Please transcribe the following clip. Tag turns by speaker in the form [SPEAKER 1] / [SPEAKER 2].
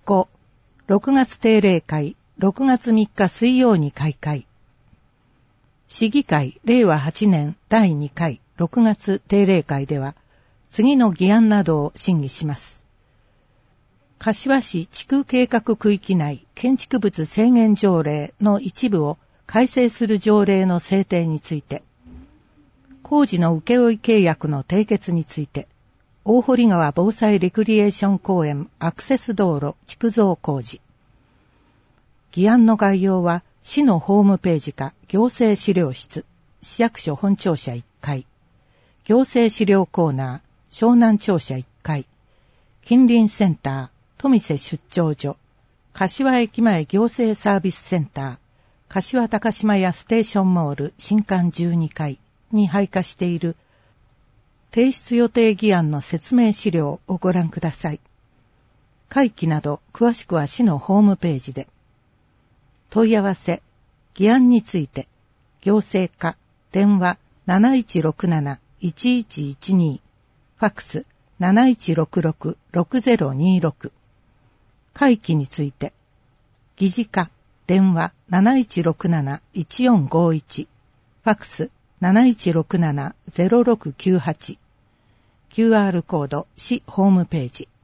[SPEAKER 1] 5、6月定例会、6月3日水曜に開会。市議会令和8年第2回6月定例会では、次の議案などを審議します。柏市地区計画区域内建築物制限条例の一部を改正する条例の制定について、工事の請負契約の締結について、大堀川防災レクリエーション公園アクセス道路築造工事。議案の概要は市のホームページか行政資料室、市役所本庁舎1階、行政資料コーナー、湘南庁舎1階、近隣センター、富瀬出張所、柏駅前行政サービスセンター、柏高島屋ステーションモール新館12階に配下している提出予定議案の説明資料をご覧ください。会期など詳しくは市のホームページで。問い合わせ、議案について、行政課、電話 7167-1112、ファックス 7166-6026。会期について、議事課、電話 7167-1451、ファックス 7167-0698。QR コード、市ホームページ。